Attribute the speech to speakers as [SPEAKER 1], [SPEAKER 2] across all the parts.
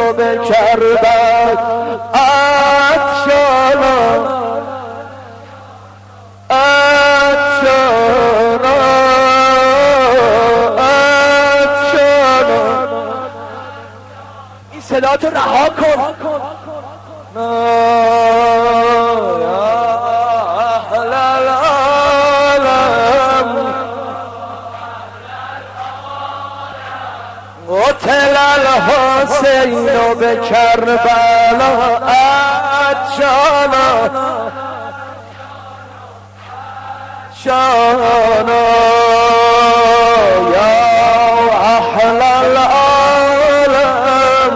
[SPEAKER 1] رو به کربل عطشانا عطشانا عطشانا. این صدا تو رها کن. قتل الحسین به کربلا عطشانا شانا یا اهل العالم.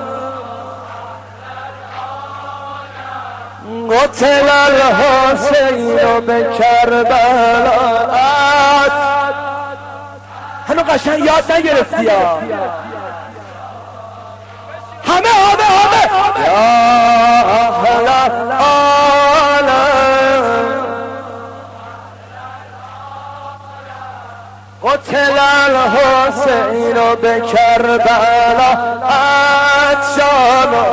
[SPEAKER 1] قتل الحسین به کربلا. هنو قشنگ یاد نگرفتی ها. همه یا اهل العالم. قتل الحسین به کربلا عطشانا.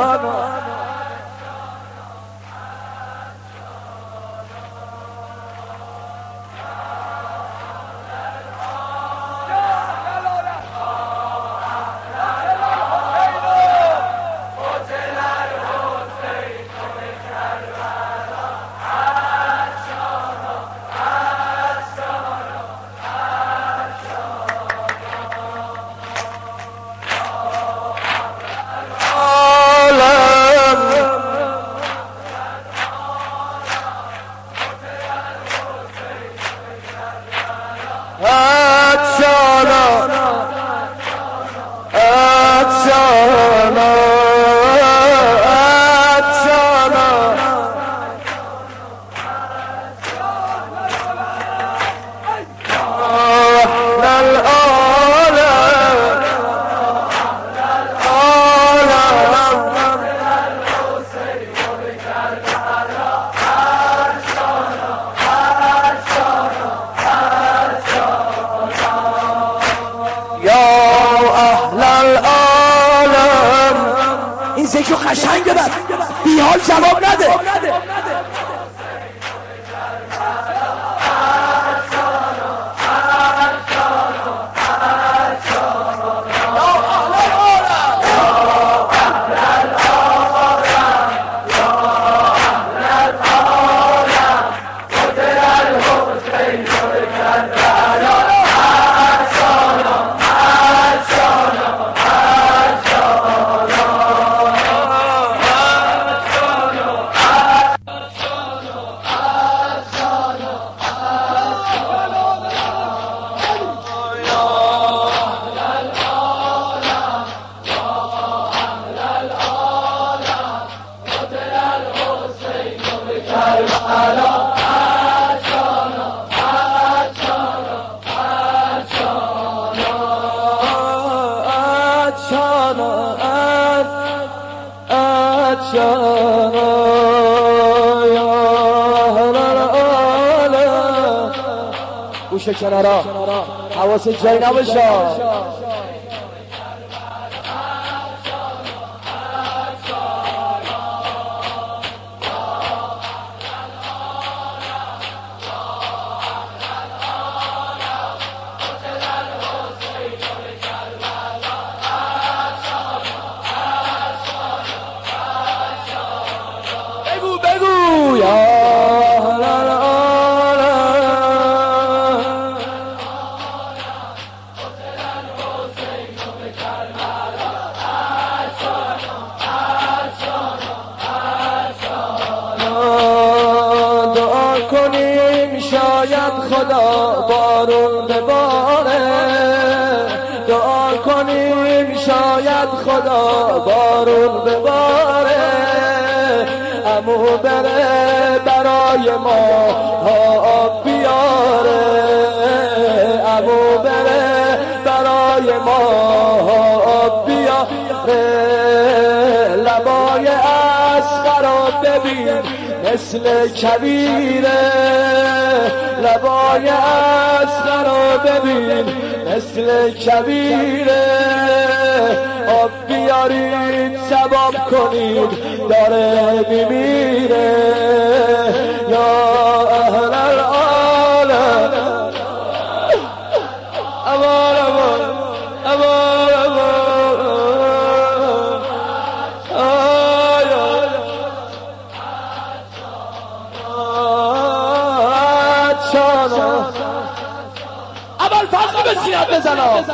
[SPEAKER 1] این ذکر قشنگ بر بی حال جواب نده. گوش کنارا حواست جای نباشه. بگو یا شاید خدا بارون بباره. دعا کنیم شاید خدا بارون بباره. عمو بره برای ما آب بیاره. عمو بره برای ما آب بیاره. لبای اصغر رو ببین مثل کبیره. لبای اصغر رو ببین مثل کبیره. آب بیارید ثواب کنید داره میمیره یا اهل العالم امان امان امان اول فضل به سینت بزنم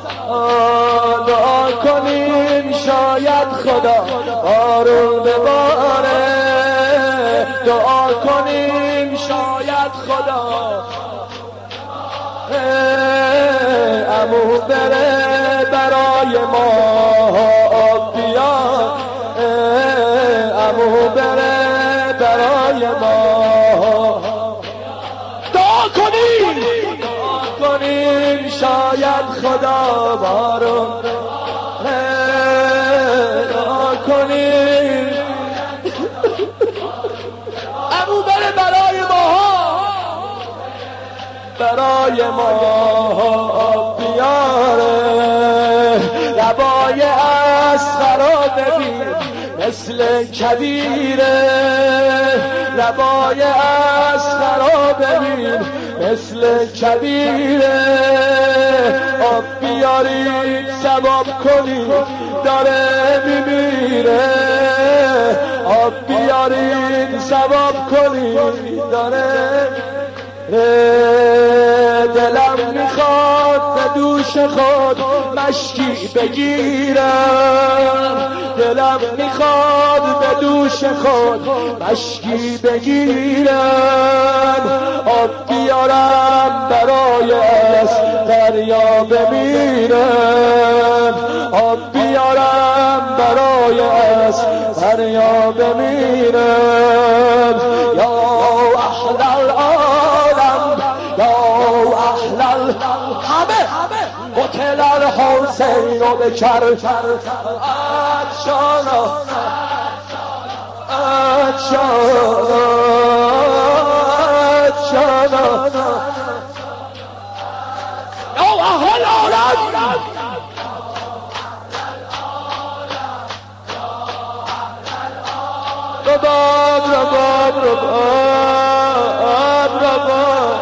[SPEAKER 1] دعا کنیم شاید خدا بارون بباره دعا کنیم شاید خدا عمو بره برای ما آب بیار عمو بره برای ما دعا کنیم شاید خدا بارون دعا کنیم عمو بره برای ما آب بیاره لبای اصغرا ببین مثل کبیره لبای اصغرا ببین مثل کبیره آب بیارید ثواب کنید داره میمیره آب بیارید ثواب کنید داره دلم میخواد به دوش خود مشکی بگیرم دلم میخواد به دوش خود مشکی بگیرم آب بیارم برای دریا بمیرم آب بیارم برای دریا بمیرم یا اهل العالم یا اهل همه قتل الحسین و بکر اتشانا یا اهل العالم رباب رباب رباب رباب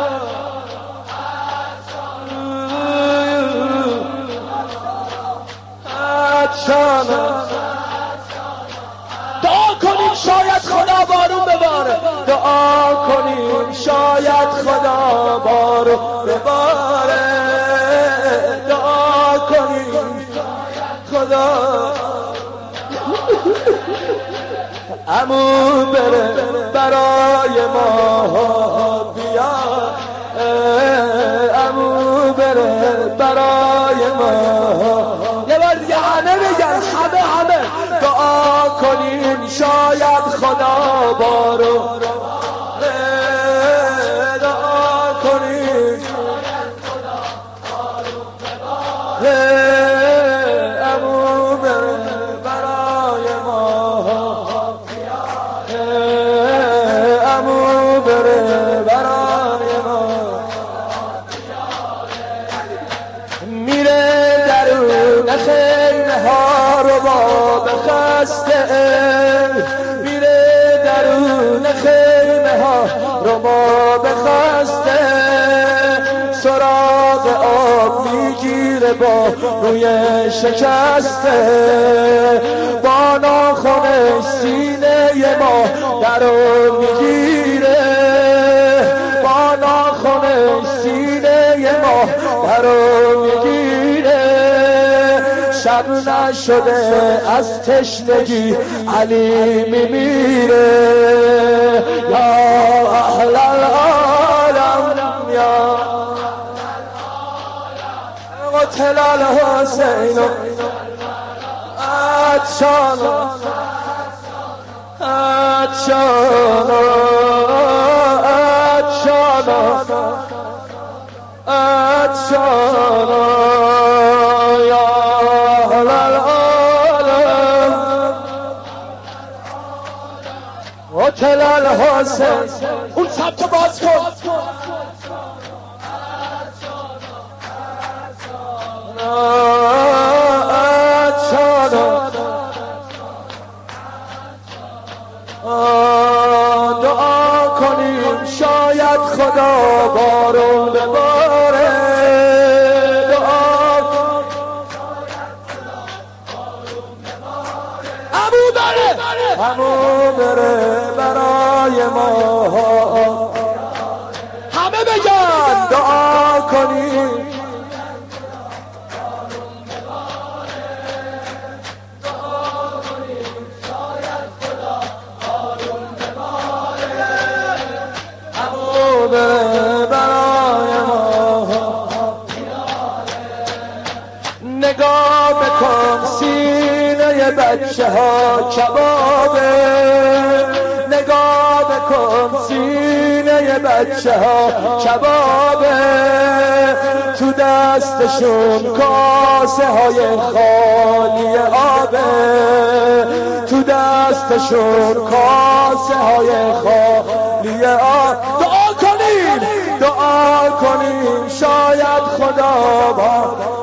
[SPEAKER 1] دعا کنیم شاید خدا بارون بباره دعا کنیم شاید خدا بارون بباره دعا کنیم خدا عمو بره برای ما بیا عمو بره برای ما یه بار دیگه همه بگن همه دعا کنیم شاید خدا بارون دعا کنیم عمو بره برای ما عمو بره برای ما میره درون خیمه ها رو با بخسته میره درون خیمه ها رو با بخسته سراغ آب میگیره با روی شکسته با ناخنش سینه ما درو میگیره با ناخنش سینه ما درو میگیره شب نشده از تشنگی علی میمیره یا اهل العالم یا قتل الحسین اتشانا اتشانا اتشانا اتشانا یا اهل العالم قتل الحسین اون سبت باز کن اتشانا
[SPEAKER 2] خدا بارون بباره، دعا عمو بره برای ما، همه بگن دعا کنیم برای ما. نگاه بکن سینه بچه ها کبابه، نگاه بکن سینه بچه ها کبابه، تو دستشون کاسه های خالی آبه، تو دستشون کاسه های خالی آب. دعا کنیم شاید خدا با